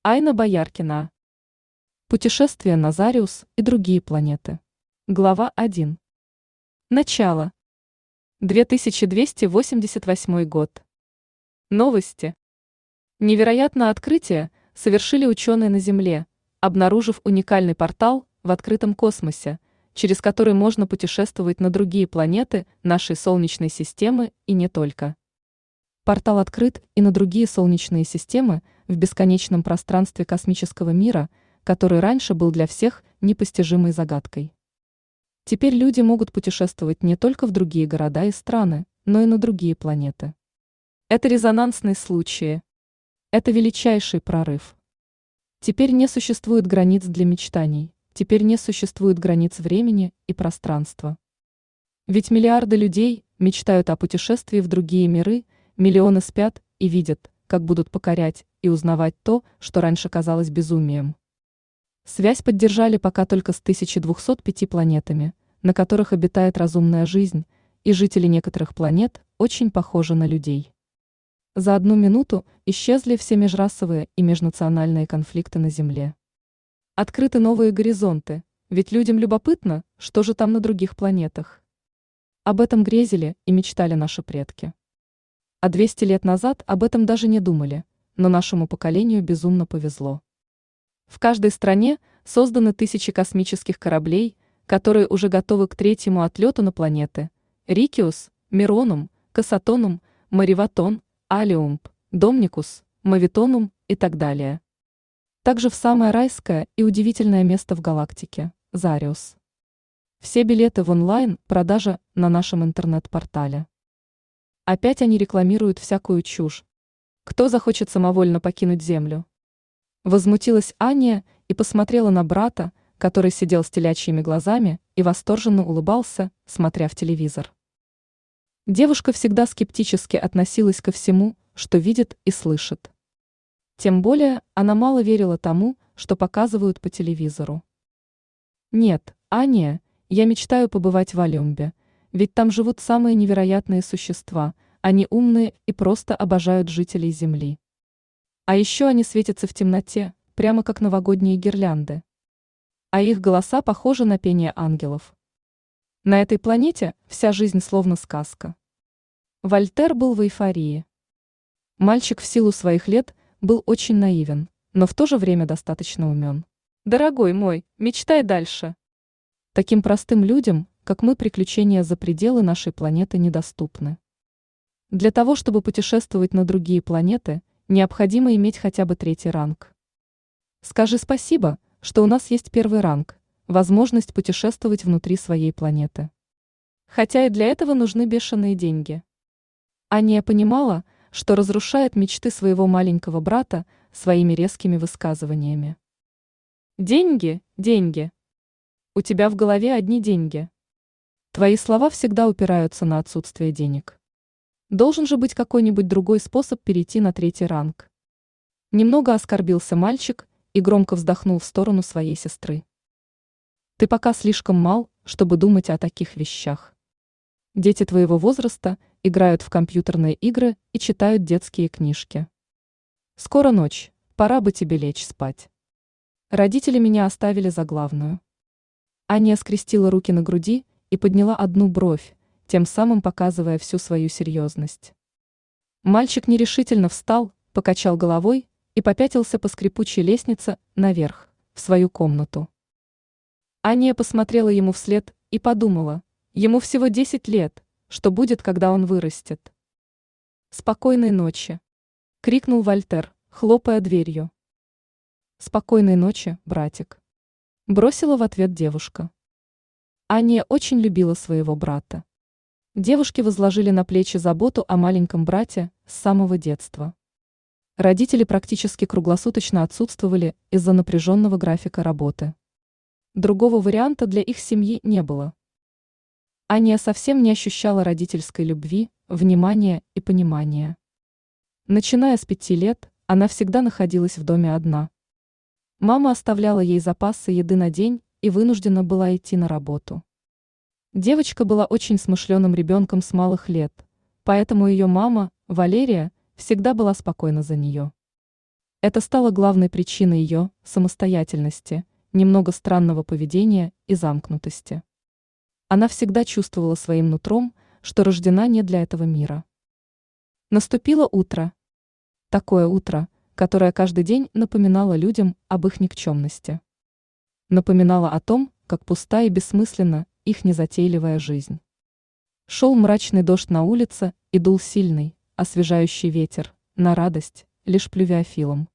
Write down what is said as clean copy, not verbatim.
Айна Бояркина. Путешествие на Зариус и другие планеты. Глава 1. Начало. 2288 год. Новости. Невероятное открытие совершили ученые на Земле, обнаружив уникальный портал в открытом космосе, через который можно путешествовать на другие планеты нашей Солнечной системы и не только. Портал открыт и на другие солнечные системы в бесконечном пространстве космического мира, который раньше был для всех непостижимой загадкой. Теперь люди могут путешествовать не только в другие города и страны, но и на другие планеты. Это резонансные случаи. Это величайший прорыв. Теперь не существует границ для мечтаний, теперь не существует границ времени и пространства. Ведь миллиарды людей мечтают о путешествии в другие миры, миллионы спят и видят, как будут покорять и узнавать то, что раньше казалось безумием. Связь поддержали пока только с 1205 планетами, на которых обитает разумная жизнь, и жители некоторых планет очень похожи на людей. За 1 минуту исчезли все межрасовые и межнациональные конфликты на Земле. Открыты новые горизонты, ведь людям любопытно, что же там на других планетах. Об этом грезили и мечтали наши предки. А 200 лет назад об этом даже не думали, но нашему поколению безумно повезло. В каждой стране созданы тысячи космических кораблей, которые уже готовы к 3-му отлету на планеты – Рикиус, Миронум, Кассатонум, Мариватон, Алиумб, Домникус, Мавитонум и так далее. Также в самое райское и удивительное место в галактике – Зариус. Все билеты в онлайн-продаже на нашем интернет-портале. Опять они рекламируют всякую чушь. Кто захочет самовольно покинуть Землю? Возмутилась Аня и посмотрела на брата, который сидел с телячьими глазами и восторженно улыбался, смотря в телевизор. Девушка всегда скептически относилась ко всему, что видит и слышит. Тем более она мало верила тому, что показывают по телевизору. Нет, Аня, я мечтаю побывать в Алюмбе, ведь там живут самые невероятные существа, они умные и просто обожают жителей Земли. А еще они светятся в темноте, прямо как новогодние гирлянды. А их голоса похожи на пение ангелов. На этой планете вся жизнь словно сказка. Вольтер был в эйфории. Мальчик в силу своих лет был очень наивен, но в то же время достаточно умен. Дорогой мой, мечтай дальше. Таким простым людям, как мы, приключения за пределы нашей планеты недоступны. Для того, чтобы путешествовать на другие планеты, необходимо иметь хотя бы 3-й ранг. Скажи спасибо, что у нас есть 1-й ранг, возможность путешествовать внутри своей планеты. Хотя и для этого нужны бешеные деньги. Аня понимала, что разрушает мечты своего маленького брата своими резкими высказываниями. Деньги, деньги. У тебя в голове одни деньги. Твои слова всегда упираются на отсутствие денег. Должен же быть какой-нибудь другой способ перейти на 3-й ранг. Немного оскорбился мальчик и громко вздохнул в сторону своей сестры. Ты пока слишком мал, чтобы думать о таких вещах. Дети твоего возраста играют в компьютерные игры и читают детские книжки. Скоро ночь, пора бы тебе лечь спать. Родители меня оставили за главную. Аня скрестила руки на груди и подняла одну бровь, тем самым показывая всю свою серьезность. Мальчик нерешительно встал, покачал головой и попятился по скрипучей лестнице наверх, в свою комнату. Аня посмотрела ему вслед и подумала, ему всего 10 лет, что будет, когда он вырастет. «Спокойной ночи!» — крикнул Вольтер, хлопая дверью. «Спокойной ночи, братик!» — бросила в ответ девушка. Аня очень любила своего брата. Девушки возложили на плечи заботу о маленьком брате с самого детства. Родители практически круглосуточно отсутствовали из-за напряженного графика работы. Другого варианта для их семьи не было. Аня совсем не ощущала родительской любви, внимания и понимания. Начиная с 5 лет, она всегда находилась в доме одна. Мама оставляла ей запасы еды на день и вынуждена была идти на работу. Девочка была очень смышленым ребенком с малых лет, поэтому ее мама, Валерия, всегда была спокойна за нее. Это стало главной причиной ее самостоятельности, немного странного поведения и замкнутости. Она всегда чувствовала своим нутром, что рождена не для этого мира. Наступило утро. Такое утро, которое каждый день напоминало людям об их никчемности. Напоминало о том, как пуста и бессмысленна их незатейливая жизнь. Шел мрачный дождь на улице и дул сильный, освежающий ветер, на радость, лишь плювиофилам.